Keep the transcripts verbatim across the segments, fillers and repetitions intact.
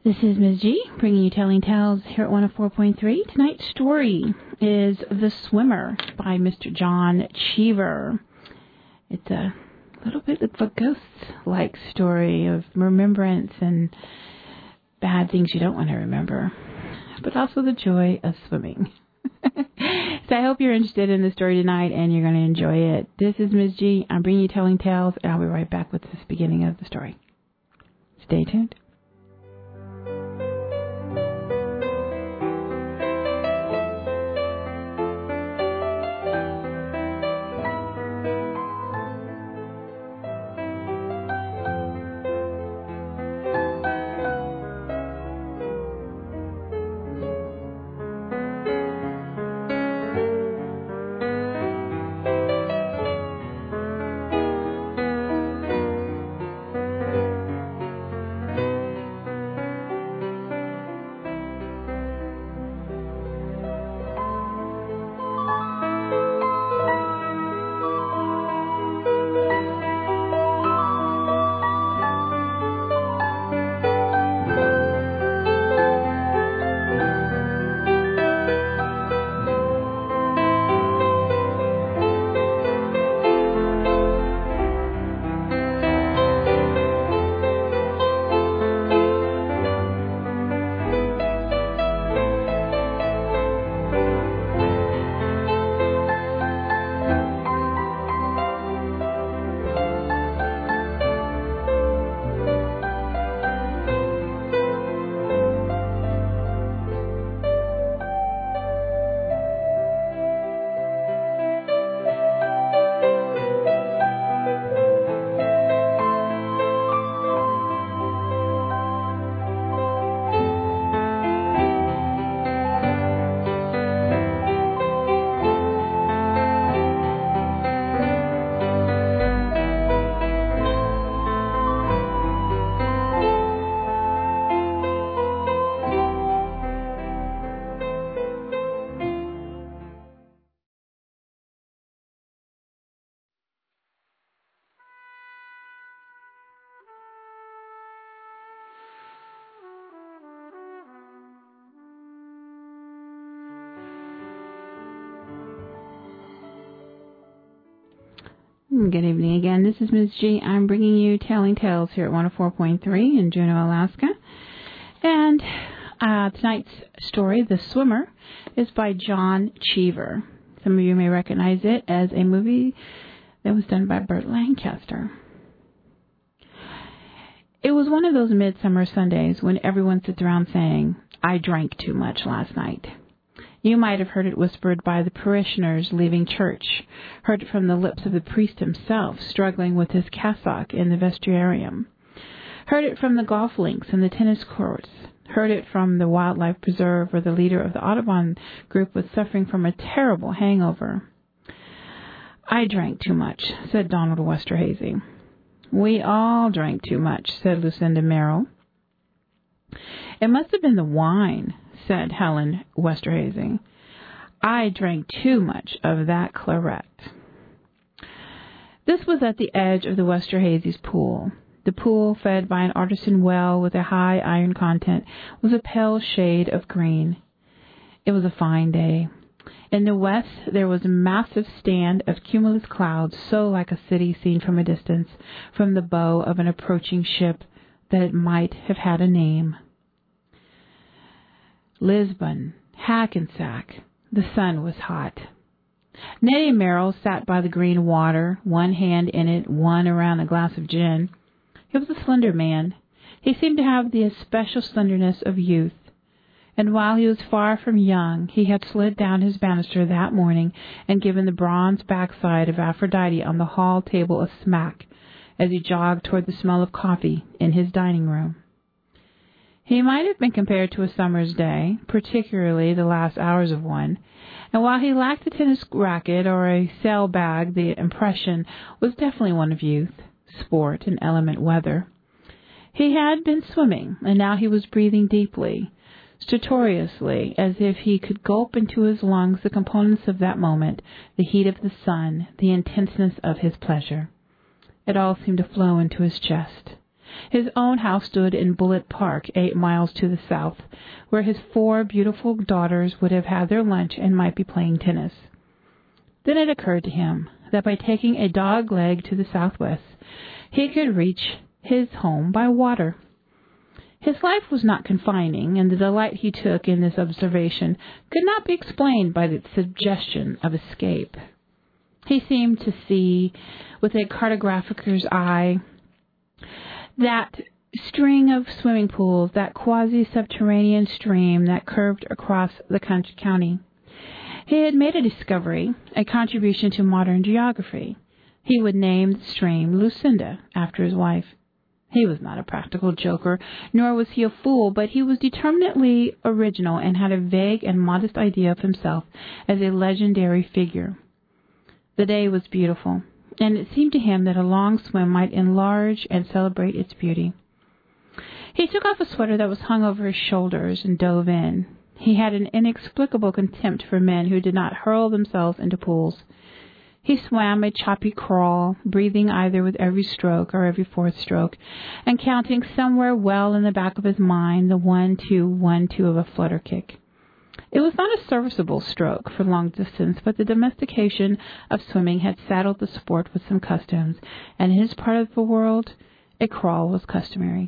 This is Miz G, bringing you Telling Tales here at one oh four point three. Tonight's story is The Swimmer by Mister John Cheever. It's a little bit of a ghost-like story of remembrance and bad things you don't want to remember, but also the joy of swimming. So I hope you're interested in the story tonight and you're going to enjoy it. This is Miz G. I'm bringing you Telling Tales, and I'll be right back with this beginning of the story. Stay tuned. Good evening again. This is Miz G. I'm bringing you Telling Tales here at one oh four point three in Juneau, Alaska. And uh, tonight's story, The Swimmer, is by John Cheever. Some of you may recognize it as a movie that was done by Burt Lancaster. It was one of those midsummer Sundays when everyone sits around saying, "I drank too much last night." You might have heard it whispered by the parishioners leaving church, heard it from the lips of the priest himself struggling with his cassock in the vestiarium, heard it from the golf links and the tennis courts, heard it from the wildlife preserve where the leader of the Audubon group was suffering from a terrible hangover. "I drank too much," said Donald Westerhazy. "We all drank too much," said Lucinda Merrill. "It must have been the wine," said Helen Westerhazy. "I drank too much of that claret." This was at the edge of the Westerhazy's pool. The pool, fed by an artesian well with a high iron content, was a pale shade of green. It was a fine day. In the west there was a massive stand of cumulus clouds, so like a city seen from a distance, from the bow of an approaching ship, that it might have had a name. Lisbon, Hackensack. The sun was hot. Nettie Merrill sat by the green water, one hand in it, one around a glass of gin. He was a slender man. He seemed to have the especial slenderness of youth. And while he was far from young, he had slid down his banister that morning and given the bronze backside of Aphrodite on the hall table a smack as he jogged toward the smell of coffee in his dining room. He might have been compared to a summer's day, particularly the last hours of one, and while he lacked a tennis racket or a sail bag, the impression was definitely one of youth, sport, and element weather. He had been swimming, and now he was breathing deeply, stertorously, as if he could gulp into his lungs the components of that moment, the heat of the sun, the intenseness of his pleasure. It all seemed to flow into his chest. His own house stood in Bullitt Park, eight miles to the south, where his four beautiful daughters would have had their lunch and might be playing tennis. Then it occurred to him that by taking a dog leg to the southwest, he could reach his home by water. His life was not confining, and the delight he took in this observation could not be explained by the suggestion of escape. He seemed to see, with a cartographer's eye, that string of swimming pools, that quasi-subterranean stream that curved across the county. He had made a discovery, a contribution to modern geography. He would name the stream Lucinda, after his wife. He was not a practical joker, nor was he a fool, but he was determinately original and had a vague and modest idea of himself as a legendary figure. The day was beautiful, and it seemed to him that a long swim might enlarge and celebrate its beauty. He took off a sweater that was hung over his shoulders and dove in. He had an inexplicable contempt for men who did not hurl themselves into pools. He swam a choppy crawl, breathing either with every stroke or every fourth stroke, and counting somewhere well in the back of his mind the one, two, one, two of a flutter kick. It was not a serviceable stroke for long distance, but the domestication of swimming had saddled the sport with some customs, and in his part of the world a crawl was customary.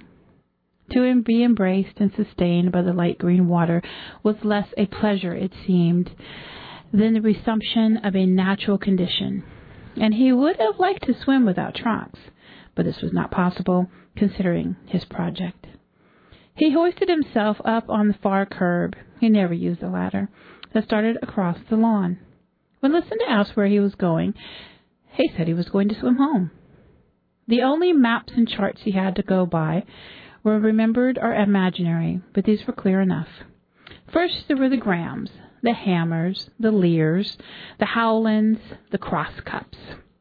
To be embraced and sustained by the light green water was less a pleasure, it seemed, than the resumption of a natural condition, and he would have liked to swim without trunks, but this was not possible, considering his project. He hoisted himself up on the far curb, he never used a ladder, that started across the lawn. When Lucinda asked where he was going, he said he was going to swim home. The only maps and charts he had to go by were remembered or imaginary, but these were clear enough. First there were the Grahams, the Hammers, the Lears, the Howlands, the Crosscups.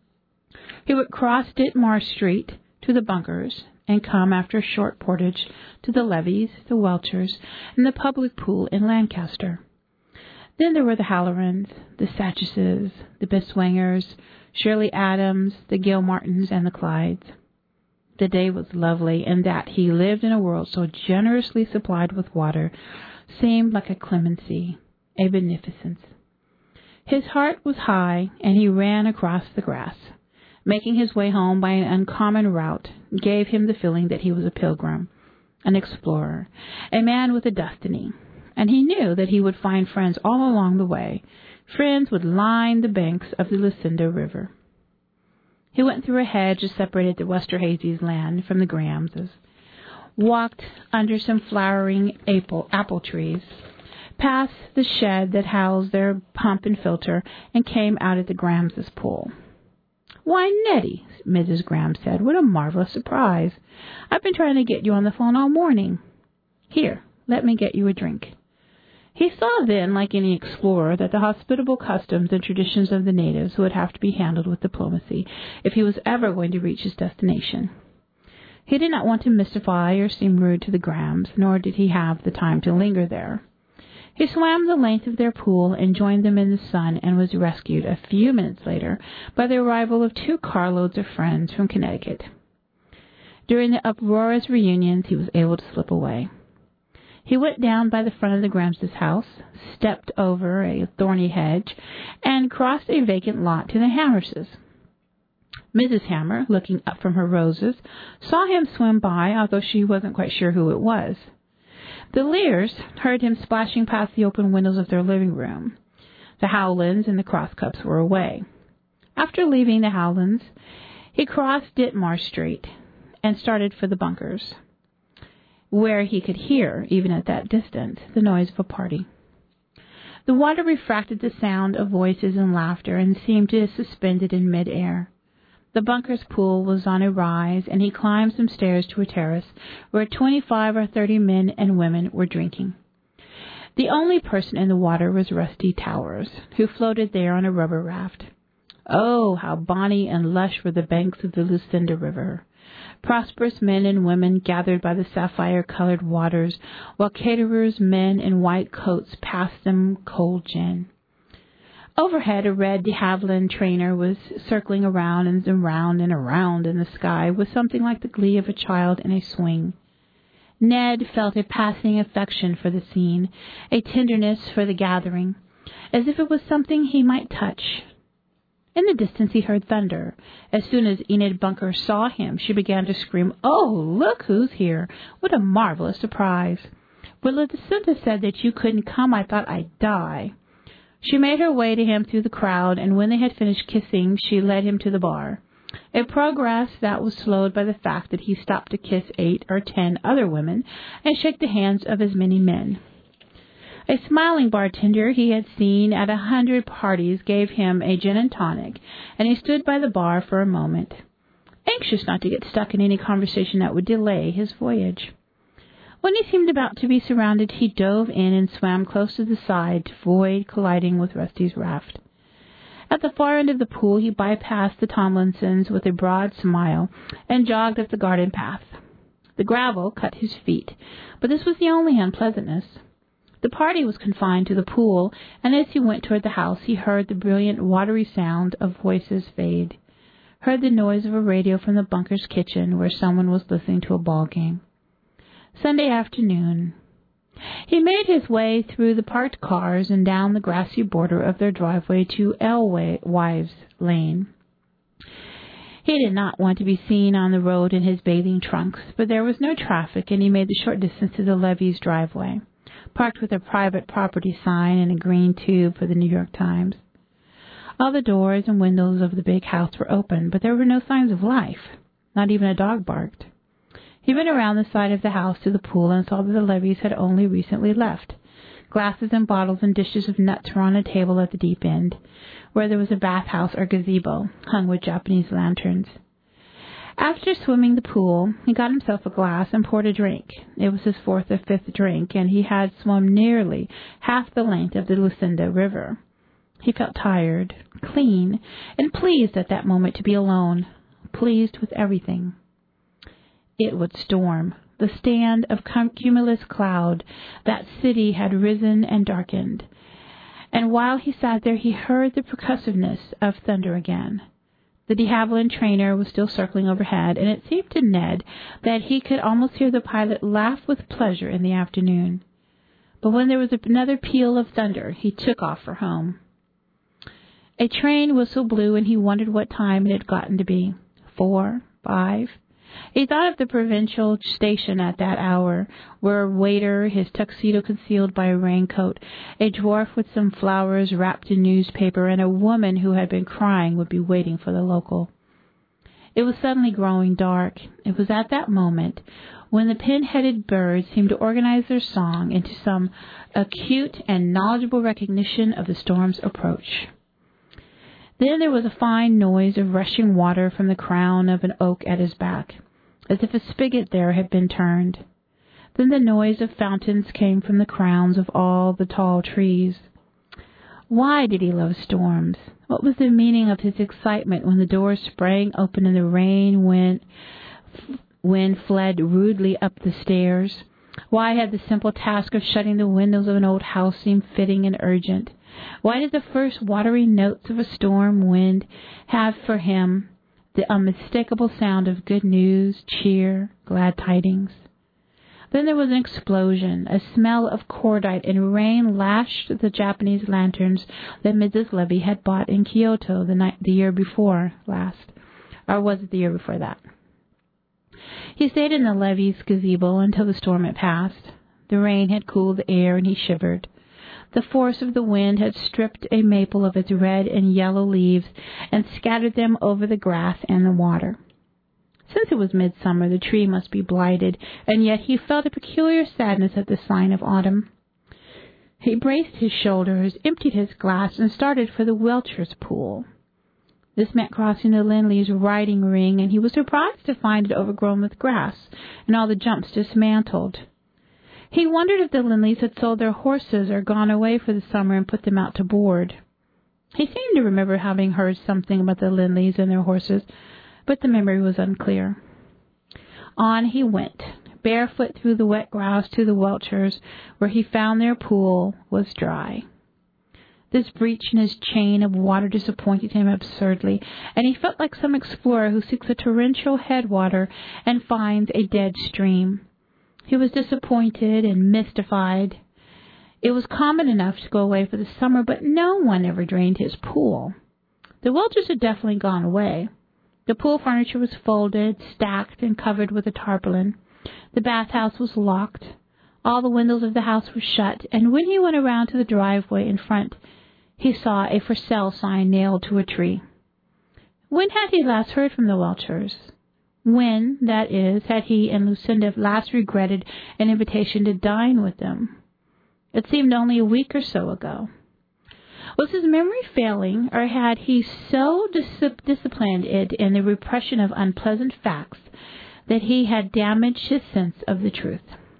He would cross Ditmar Street to the Bunkers and come after a short portage to the Levies, the Welchers, and the public pool in Lancaster. Then there were the Hallorans, the Satcheses, the Biswangers, Shirley Adams, the Gilmartins, and the Clydes. The day was lovely, and that he lived in a world so generously supplied with water seemed like a clemency, a beneficence. His heart was high, and he ran across the grass. Making his way home by an uncommon route gave him the feeling that he was a pilgrim, an explorer, a man with a destiny, and he knew that he would find friends all along the way. Friends would line the banks of the Lucinda River. He went through a hedge that separated the Westerhazys' land from the Grahamses, walked under some flowering apple, apple trees, passed the shed that housed their pump and filter, and came out at the Grahamses' pool. "Why, Nettie," Missus Graham said, "what a marvelous surprise. I've been trying to get you on the phone all morning. Here, let me get you a drink." He saw then, like any explorer, that the hospitable customs and traditions of the natives would have to be handled with diplomacy if he was ever going to reach his destination. He did not want to mystify or seem rude to the Grahams, nor did he have the time to linger there. He swam the length of their pool and joined them in the sun, and was rescued a few minutes later by the arrival of two carloads of friends from Connecticut. During the uproarious reunions he was able to slip away. He went down by the front of the Grahamses' house, stepped over a thorny hedge, and crossed a vacant lot to the Hammerses. Missus Hammer, looking up from her roses, saw him swim by, although she wasn't quite sure who it was. The Lears heard him splashing past the open windows of their living room. The Howlands and the Crosscups were away. After leaving the Howlands, he crossed Ditmar Street and started for the Bunkers, where he could hear, even at that distance, the noise of a party. The water refracted the sound of voices and laughter and seemed to suspend it in mid-air. The Bunkers pool was on a rise, and he climbed some stairs to a terrace where twenty-five or thirty men and women were drinking. The only person in the water was Rusty Towers, who floated there on a rubber raft. Oh, how bonny and lush were the banks of the Lucinda River! Prosperous men and women gathered by the sapphire-colored waters, while caterers' men in white coats passed them cold gin. Overhead, a red de Havilland trainer was circling around and around and around in the sky with something like the glee of a child in a swing. Ned felt a passing affection for the scene, a tenderness for the gathering, as if it was something he might touch. In the distance he heard thunder. As soon as Enid Bunker saw him, she began to scream, "Oh, look who's here! What a marvelous surprise! When Lucinda said that you couldn't come, I thought I'd die." She made her way to him through the crowd, and when they had finished kissing, she led him to the bar, a progress that was slowed by the fact that he stopped to kiss eight or ten other women and shake the hands of as many men. A smiling bartender he had seen at a hundred parties gave him a gin and tonic, and he stood by the bar for a moment, anxious not to get stuck in any conversation that would delay his voyage. When he seemed about to be surrounded, he dove in and swam close to the side to avoid colliding with Rusty's raft. At the far end of the pool, he bypassed the Tomlinsons with a broad smile and jogged up the garden path. The gravel cut his feet, but this was the only unpleasantness. The party was confined to the pool, and as he went toward the house, he heard the brilliant, watery sound of voices fade, heard the noise of a radio from the Bunkers' kitchen where someone was listening to a ball game. Sunday afternoon. He made his way through the parked cars and down the grassy border of their driveway to Alewives Lane. He did not want to be seen on the road in his bathing trunks, but there was no traffic, and he made the short distance to the Levy's driveway, parked with a private property sign and a green tube for the New York Times. All the doors and windows of the big house were open, but there were no signs of life. Not even a dog barked. He went around the side of the house to the pool and saw that the Levys had only recently left. Glasses and bottles and dishes of nuts were on a table at the deep end, where there was a bathhouse or gazebo hung with Japanese lanterns. After swimming the pool, he got himself a glass and poured a drink. It was his fourth or fifth drink, and he had swum nearly half the length of the Lucinda River. He felt tired, clean, and pleased at that moment to be alone, pleased with everything. It would storm. The stand of cumulus cloud, that city had risen and darkened. And while he sat there, he heard the percussiveness of thunder again. The de Havilland trainer was still circling overhead, and it seemed to Ned that he could almost hear the pilot laugh with pleasure in the afternoon. But when there was another peal of thunder, he took off for home. A train whistle blew, and he wondered what time it had gotten to be. Four, five. He thought of the provincial station at that hour, where a waiter, his tuxedo concealed by a raincoat, a dwarf with some flowers wrapped in newspaper, and a woman who had been crying would be waiting for the local. It was suddenly growing dark. It was at that moment when the pin-headed birds seemed to organize their song into some acute and knowledgeable recognition of the storm's approach. Then there was a fine noise of rushing water from the crown of an oak at his back, as if a spigot there had been turned. Then the noise of fountains came from the crowns of all the tall trees. Why did he love storms? What was the meaning of his excitement when the doors sprang open and the rain went, wind fled rudely up the stairs? Why had the simple task of shutting the windows of an old house seemed fitting and urgent? Why did the first watery notes of a storm wind have for him the unmistakable sound of good news, cheer, glad tidings? Then there was an explosion, a smell of cordite, and rain lashed the Japanese lanterns that Missus Levy had bought in Kyoto the night the year before last, or was it the year before that? He stayed in the Levy's gazebo until the storm had passed. The rain had cooled the air, and he shivered. The force of the wind had stripped a maple of its red and yellow leaves and scattered them over the grass and the water. Since it was midsummer, the tree must be blighted, and yet he felt a peculiar sadness at the sign of autumn. He braced his shoulders, emptied his glass, and started for the Welchers' pool. This meant crossing the Linleys' riding ring, and he was surprised to find it overgrown with grass and all the jumps dismantled. He wondered if the Linleys had sold their horses or gone away for the summer and put them out to board. He seemed to remember having heard something about the Linleys and their horses, but the memory was unclear. On he went, barefoot through the wet grass to the Welchers, where he found their pool was dry. This breach in his chain of water disappointed him absurdly, and he felt like some explorer who seeks a torrential headwater and finds a dead stream. He was disappointed and mystified. It was common enough to go away for the summer, but no one ever drained his pool. The Welchers had definitely gone away. The pool furniture was folded, stacked, and covered with a tarpaulin. The bathhouse was locked. All the windows of the house were shut, and when he went around to the driveway in front, he saw a for sale sign nailed to a tree. When had he last heard from the Welchers? When, that is, had he and Lucinda last regretted an invitation to dine with them? It seemed only a week or so ago. Was his memory failing, or had he so dis- disciplined it in the repression of unpleasant facts that he had damaged his sense of the truth?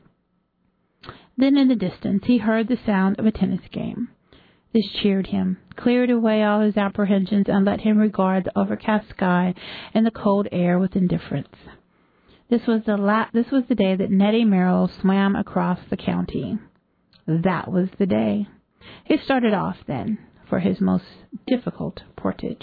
Then in the distance he heard the sound of a tennis game. This cheered him, cleared away all his apprehensions, and let him regard the overcast sky and the cold air with indifference. This was the la- this was the day that Nettie Merrill swam across the county. That was the day. He started off, then, for his most difficult portage.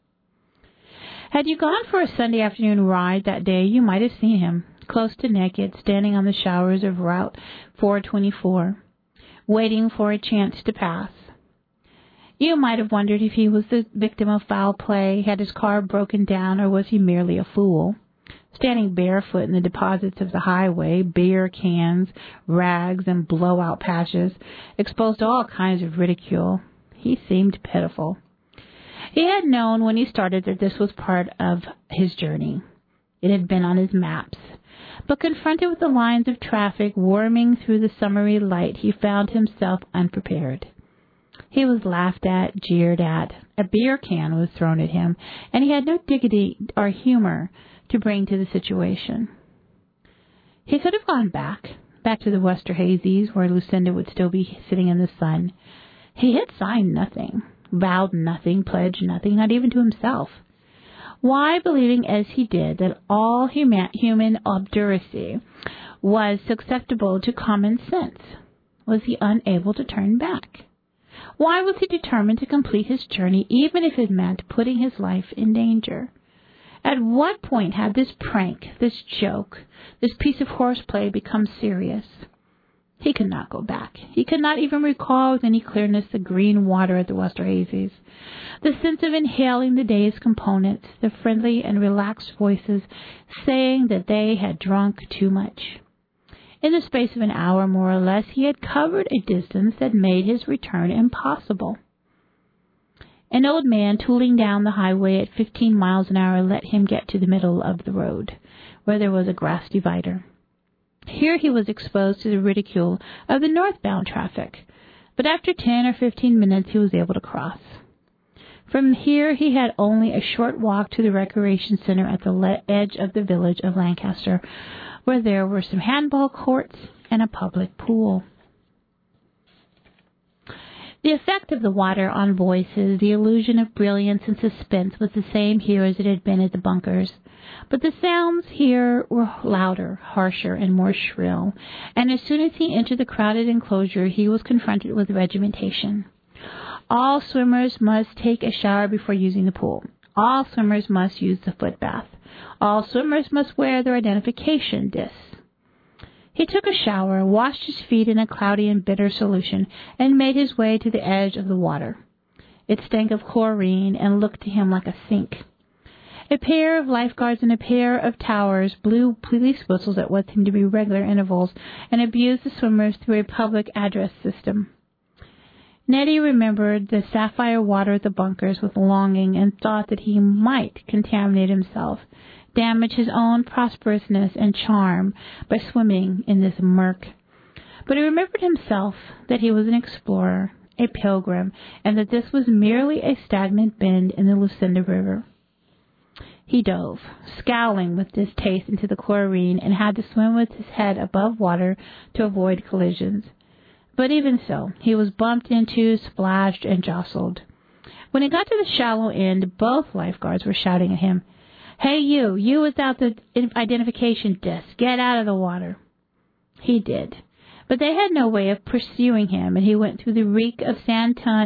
Had you gone for a Sunday afternoon ride that day, you might have seen him, close to naked, standing on the showers of Route four twenty-four, waiting for a chance to pass. You might have wondered if he was the victim of foul play, had his car broken down, or was he merely a fool? Standing barefoot in the deposits of the highway, beer cans, rags, and blowout patches, exposed to all kinds of ridicule, he seemed pitiful. He had known when he started that this was part of his journey. It had been on his maps. But confronted with the lines of traffic worming through the summery light, he found himself unprepared. He was laughed at, jeered at. A beer can was thrown at him, and he had no dignity or humor to bring to the situation. He could have gone back, back to the Westerhazys, where Lucinda would still be sitting in the sun. He had signed nothing, vowed nothing, pledged nothing, not even to himself. Why, believing as he did that all human, human obduracy was susceptible to common sense, was he unable to turn back? Why was he determined to complete his journey, even if it meant putting his life in danger? At what point had this prank, this joke, this piece of horseplay become serious? He could not go back. He could not even recall with any clearness the green water at the Westerhazys, the sense of inhaling the day's components, the friendly and relaxed voices saying that they had drunk too much. In the space of an hour, more or less, he had covered a distance that made his return impossible. An old man tooling down the highway at fifteen miles an hour let him get to the middle of the road, where there was a grass divider. Here he was exposed to the ridicule of the northbound traffic, but after ten or fifteen minutes he was able to cross. From here he had only a short walk to the recreation center at the le- edge of the village of Lancaster, where there were some handball courts and a public pool. The effect of the water on voices, the illusion of brilliance and suspense, was the same here as it had been at the bunkers. But the sounds here were louder, harsher, and more shrill, and as soon as he entered the crowded enclosure, he was confronted with regimentation. All swimmers must take a shower before using the pool. All swimmers must use the foot bath. All swimmers must wear their identification discs. He took a shower, washed his feet in a cloudy and bitter solution, and made his way to the edge of the water. It stank of chlorine and looked to him like a sink. A pair of lifeguards and a pair of towers blew police whistles at what seemed to be regular intervals and abused the swimmers through a public address system. Nettie remembered the sapphire water at the bunkers with longing and thought that he might contaminate himself, damage his own prosperousness and charm by swimming in this murk. But he remembered himself that he was an explorer, a pilgrim, and that this was merely a stagnant bend in the Lucinda River. He dove, scowling with distaste, into the chlorine and had to swim with his head above water to avoid collisions. But even so, he was bumped into, splashed, and jostled. When he got to the shallow end, both lifeguards were shouting at him, "Hey, you, you without the identification disc, get out of the water." He did, But they had no way of pursuing him, and he went through the reek of santan,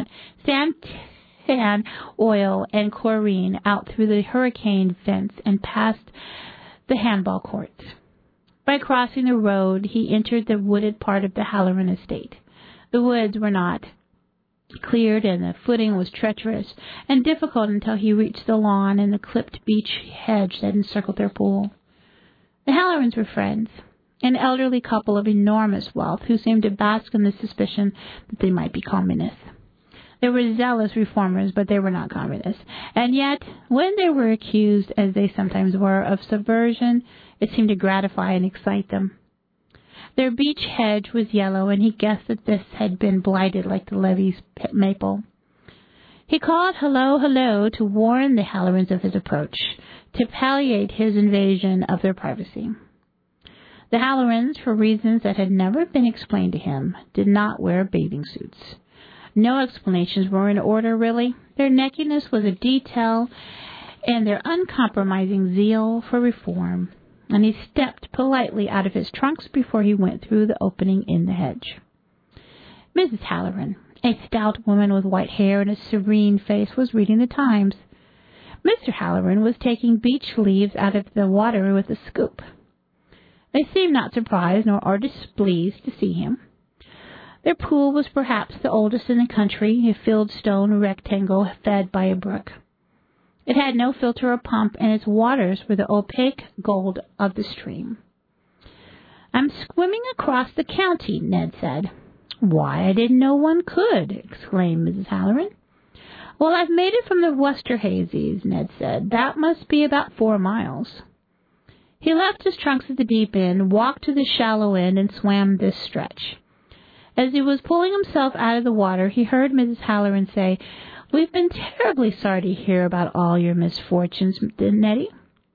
santan oil and chlorine out through the hurricane vents and past the handball courts. By crossing the road, he entered the wooded part of the Halloran estate. The woods were not cleared, and the footing was treacherous and difficult until he reached the lawn and the clipped beech hedge that encircled their pool. The Hallorans were friends, an elderly couple of enormous wealth who seemed to bask in the suspicion that they might be communists. They were zealous reformers, but they were not communists. And yet, when they were accused, as they sometimes were, of subversion, it seemed to gratify and excite them. Their beech hedge was yellow, and he guessed that this had been blighted like the Levy's maple. He called hello, hello to warn the Hallorans of his approach, to palliate his invasion of their privacy. The Hallorans, for reasons that had never been explained to him, did not wear bathing suits. No explanations were in order, really. Their neckiness was a detail, and their uncompromising zeal for reform. And he stepped politely out of his trunks before he went through the opening in the hedge. Missus Halloran, a stout woman with white hair and a serene face, was reading the Times. Mister Halloran was taking beech leaves out of the water with a scoop. They seemed not surprised nor displeased to see him. Their pool was perhaps the oldest in the country, a filled stone rectangle fed by a brook. It had no filter or pump, and its waters were the opaque gold of the stream. "I'm swimming across the county," Ned said. "Why, I didn't know one could," exclaimed Missus Halloran. "Well, I've made it from the Westerhazys," Ned said. "That must be about four miles." He left his trunks at the deep end, walked to the shallow end, and swam this stretch. As he was pulling himself out of the water, he heard Missus Halloran say, "We've been terribly sorry to hear about all your misfortunes, Nettie."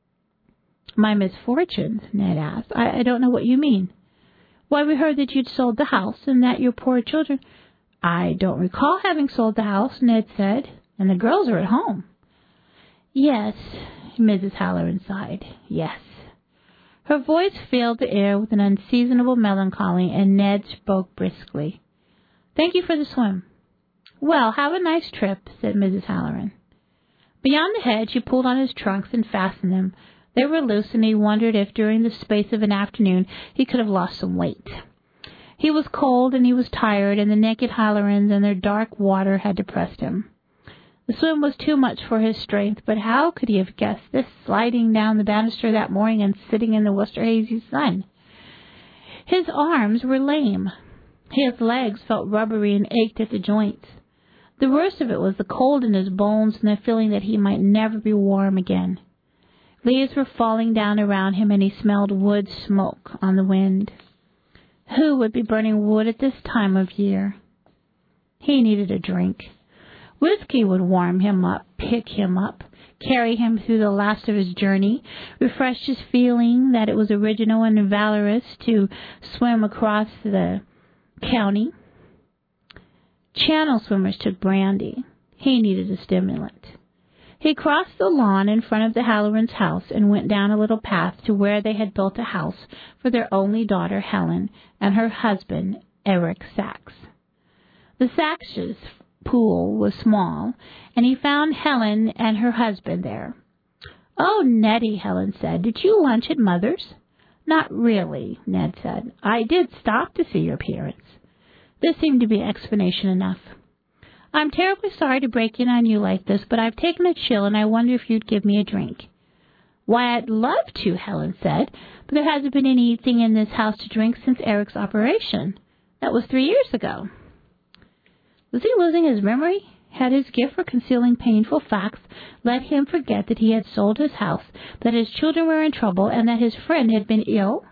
"My misfortunes?" Ned asked. I, I don't know what you mean." "Why, we heard that you'd sold the house and that your poor children—" "I don't recall having sold the house," Ned said, "and the girls are at home." "Yes," Missus Halloran sighed. "Yes." Her voice filled the air with an unseasonable melancholy, and Ned spoke briskly. "Thank you for the swim." "Well, have a nice trip," said Missus Halloran. Beyond the hedge, he pulled on his trunks and fastened them. They were loose, and he wondered if, during the space of an afternoon, he could have lost some weight. He was cold, and he was tired, and the naked Hallorans and their dark water had depressed him. The swim was too much for his strength, but how could he have guessed this, sliding down the banister that morning and sitting in the Westerhazy sun? His arms were lame. His legs felt rubbery and ached at the joints. The worst of it was the cold in his bones and the feeling that he might never be warm again. Leaves were falling down around him, and he smelled wood smoke on the wind. Who would be burning wood at this time of year? He needed a drink. Whiskey would warm him up, pick him up, carry him through the last of his journey, refresh his feeling that it was original and valorous to swim across the county. Channel swimmers took brandy. He needed a stimulant. He crossed the lawn in front of the Hallorans' house and went down a little path to where they had built a house for their only daughter, Helen, and her husband, Eric Sachs. The Sachs' pool was small, and he found Helen and her husband there. "Oh, Nettie," Helen said, "did you lunch at Mother's?" "Not really," Ned said. "I did stop to see your parents." This seemed to be explanation enough. "I'm terribly sorry to break in on you like this, but I've taken a chill, and I wonder if you'd give me a drink." "Why, I'd love to," Helen said, "but there hasn't been anything in this house to drink since Eric's operation. That was three years ago." Was he losing his memory? Had his gift for concealing painful facts let him forget that he had sold his house, that his children were in trouble, and that his friend had been ill?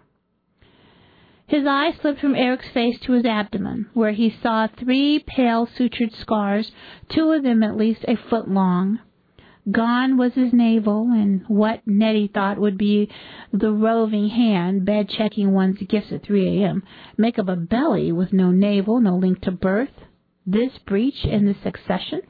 His eye slipped from Eric's face to his abdomen, where he saw three pale sutured scars, two of them at least a foot long. Gone was his navel, and what Nettie thought would be the roving hand, bed-checking one's gifts at three a.m., make up a belly with no navel, no link to birth. This breach in the succession?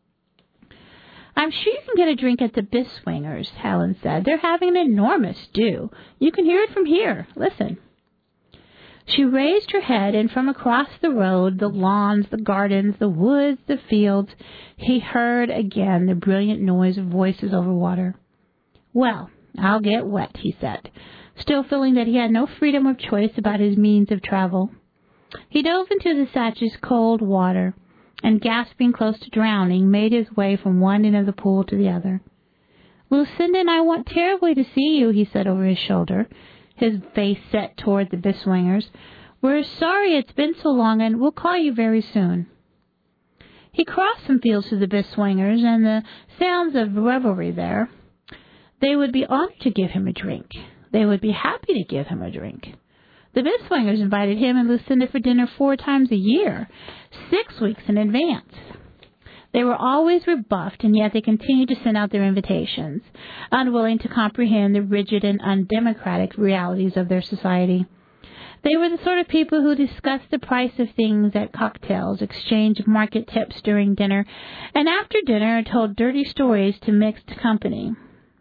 "I'm sure you can get a drink at the Biswingers," Helen said. "They're having an enormous do. You can hear it from here. Listen." She raised her head, and from across the road, the lawns, the gardens, the woods, the fields, he heard again the brilliant noise of voices over water. "Well, I'll get wet," he said, still feeling that he had no freedom of choice about his means of travel. He dove into the Satch's cold water, and, gasping close to drowning, made his way from one end of the pool to the other. "Lucinda and I want terribly to see you," he said over his shoulder, his face set toward the Biswingers. "We're sorry it's been so long, and we'll call you very soon." He crossed some fields to the Biswingers, and the sounds of revelry there. They would be honored to give him a drink. They would be happy to give him a drink. The Biswingers invited him and Lucinda for dinner four times a year, six weeks in advance. They were always rebuffed, and yet they continued to send out their invitations, unwilling to comprehend the rigid and undemocratic realities of their society. They were the sort of people who discussed the price of things at cocktails, exchanged market tips during dinner, and after dinner told dirty stories to mixed company.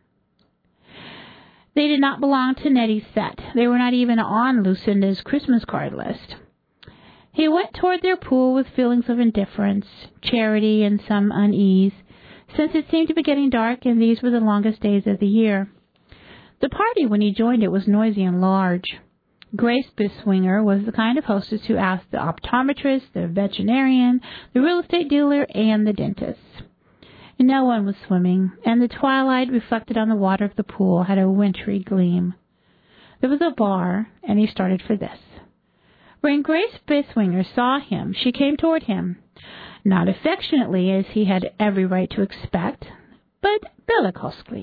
They did not belong to Nettie's set. They were not even on Lucinda's Christmas card list. He went toward their pool with feelings of indifference, charity, and some unease, since it seemed to be getting dark, and these were the longest days of the year. The party, when he joined it, was noisy and large. Grace Biswinger was the kind of hostess who asked the optometrist, the veterinarian, the real estate dealer, and the dentist. No one was swimming, and the twilight reflected on the water of the pool had a wintry gleam. There was a bar, and he started for this. When Grace Biswinger saw him, she came toward him, not affectionately, as he had every right to expect, but bellicosely.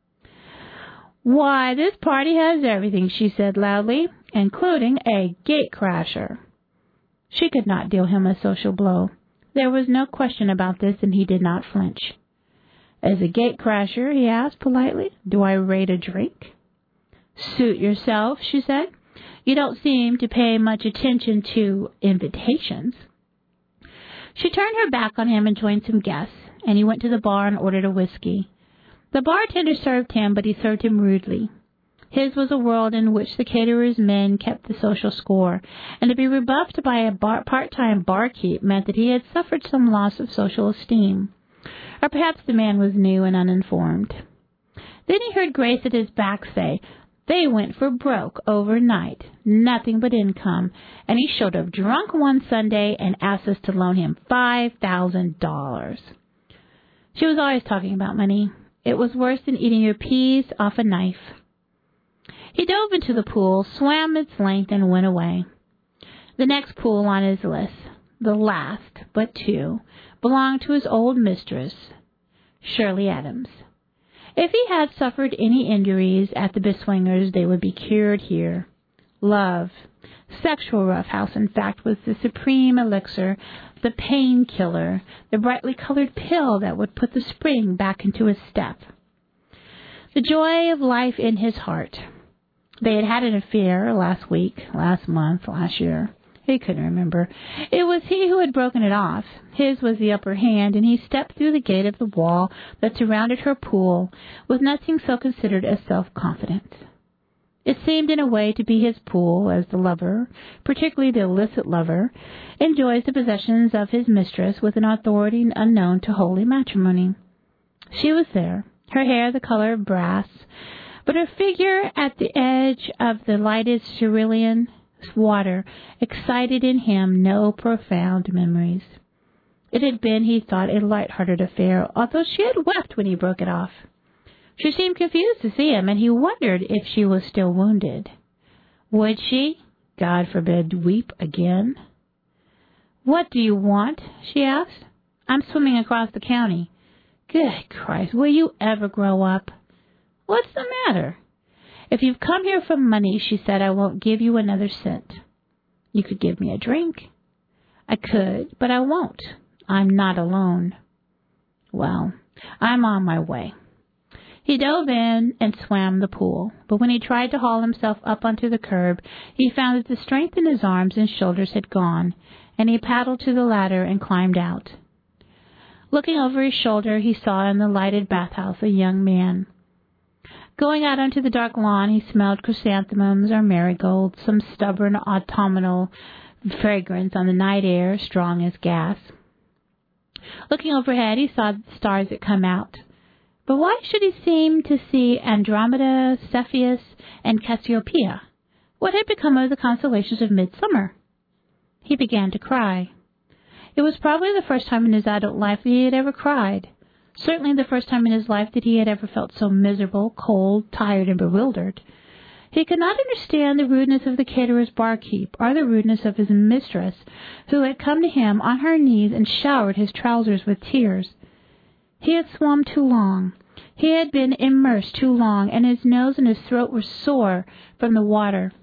"Why, this party has everything," she said loudly, "including a gate-crasher." She could not deal him a social blow. There was no question about this, and he did not flinch. "As a gate-crasher," he asked politely, "do I rate a drink?" "Suit yourself," she said. "You don't seem to pay much attention to invitations." She turned her back on him and joined some guests, and he went to the bar and ordered a whiskey. The bartender served him, but he served him rudely. His was a world in which the caterer's men kept the social score, and to be rebuffed by a bar- part-time barkeep meant that he had suffered some loss of social esteem. Or perhaps the man was new and uninformed. Then he heard Grace at his back say, "They went for broke overnight, nothing but income, and he showed up drunk one Sunday and asked us to loan him five thousand dollars. She was always talking about money. It was worse than eating your peas off a knife. He dove into the pool, swam its length, and went away. The next pool on his list, the last but two, belonged to his old mistress, Shirley Adams. If he had suffered any injuries at the Biswingers, they would be cured here. Love, sexual roughhouse, in fact, was the supreme elixir, the painkiller, the brightly colored pill that would put the spring back into his step. The joy of life in his heart. They had had an affair last week, last month, last year. He couldn't remember. It was he who had broken it off. His was the upper hand, and he stepped through the gate of the wall that surrounded her pool with nothing so considered as self-confidence. It seemed in a way to be his pool, as the lover, particularly the illicit lover, enjoys the possessions of his mistress with an authority unknown to holy matrimony. She was there, her hair the color of brass, but her figure at the edge of the lighted cerulean water excited in him no profound memories. It had been, he thought, a light-hearted affair, although she had wept when he broke it off. She seemed confused to see him, and he wondered if she was still wounded. Would she, God forbid, weep again? "What do you want?" she asked. "I'm swimming across the county." "Good Christ, will you ever grow up?" "What's the matter?" "If you've come here for money," she said, "I won't give you another cent." "You could give me a drink." "I could, but I won't. I'm not alone." "Well, I'm on my way." He dove in and swam the pool, but when he tried to haul himself up onto the curb, he found that the strength in his arms and shoulders had gone, and he paddled to the ladder and climbed out. Looking over his shoulder, he saw in the lighted bathhouse a young man. Going out onto the dark lawn, he smelled chrysanthemums or marigolds, some stubborn autumnal fragrance on the night air, strong as gas. Looking overhead, he saw the stars that come out. But why should he seem to see Andromeda, Cepheus, and Cassiopeia? What had become of the constellations of midsummer? He began to cry. It was probably the first time in his adult life that he had ever cried. Certainly the first time in his life that he had ever felt so miserable, cold, tired, and bewildered. He could not understand the rudeness of the caterer's barkeep, or the rudeness of his mistress, who had come to him on her knees and showered his trousers with tears. He had swum too long. He had been immersed too long, and his nose and his throat were sore from the water.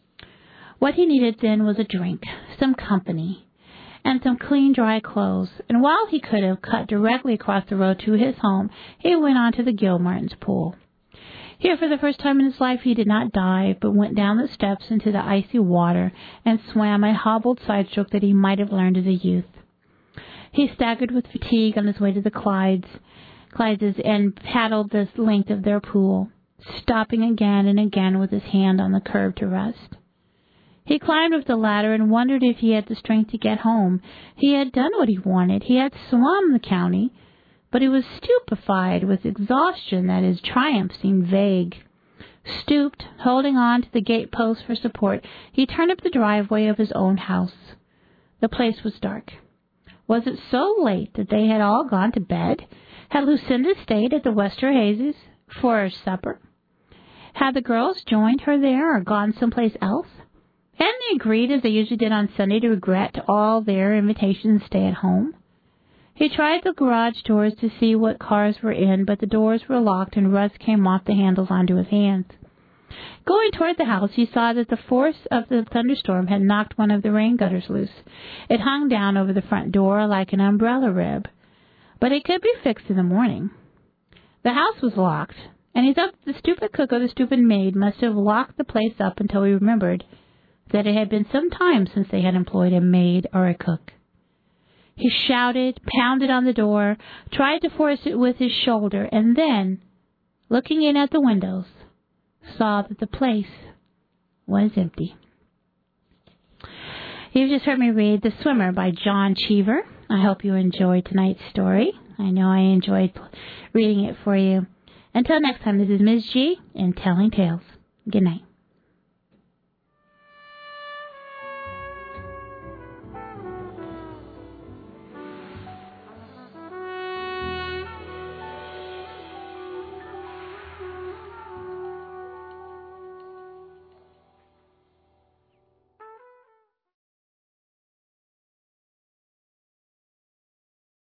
What he needed then was a drink, some company, and some clean, dry clothes. And while he could have cut directly across the road to his home, he went on to the Gilmartins' pool. Here, for the first time in his life, he did not dive, but went down the steps into the icy water and swam a hobbled sidestroke that he might have learned as a youth. He staggered with fatigue on his way to the Clydes, Clydes and paddled the length of their pool, stopping again and again with his hand on the curb to rest. He climbed up the ladder and wondered if he had the strength to get home. He had done what he wanted. He had swum the county, but he was stupefied with exhaustion that his triumph seemed vague. Stooped, holding on to the gate-post for support, he turned up the driveway of his own house. The place was dark. Was it so late that they had all gone to bed? Had Lucinda stayed at the Westerhazes for her supper? Had the girls joined her there or gone someplace else? Hadn't they agreed, as they usually did on Sunday, to regret all their invitations and stay at home? He tried the garage doors to see what cars were in, but the doors were locked and rust came off the handles onto his hands. Going toward the house, he saw that the force of the thunderstorm had knocked one of the rain gutters loose. It hung down over the front door like an umbrella rib, but it could be fixed in the morning. The house was locked, and he thought the stupid cook or the stupid maid must have locked the place up until he remembered that it had been some time since they had employed a maid or a cook. He shouted, pounded on the door, tried to force it with his shoulder, and then, looking in at the windows, saw that the place was empty. You've just heard me read The Swimmer by John Cheever. I hope you enjoyed tonight's story. I know I enjoyed reading it for you. Until next time, this is Miz G in Telling Tales. Good night.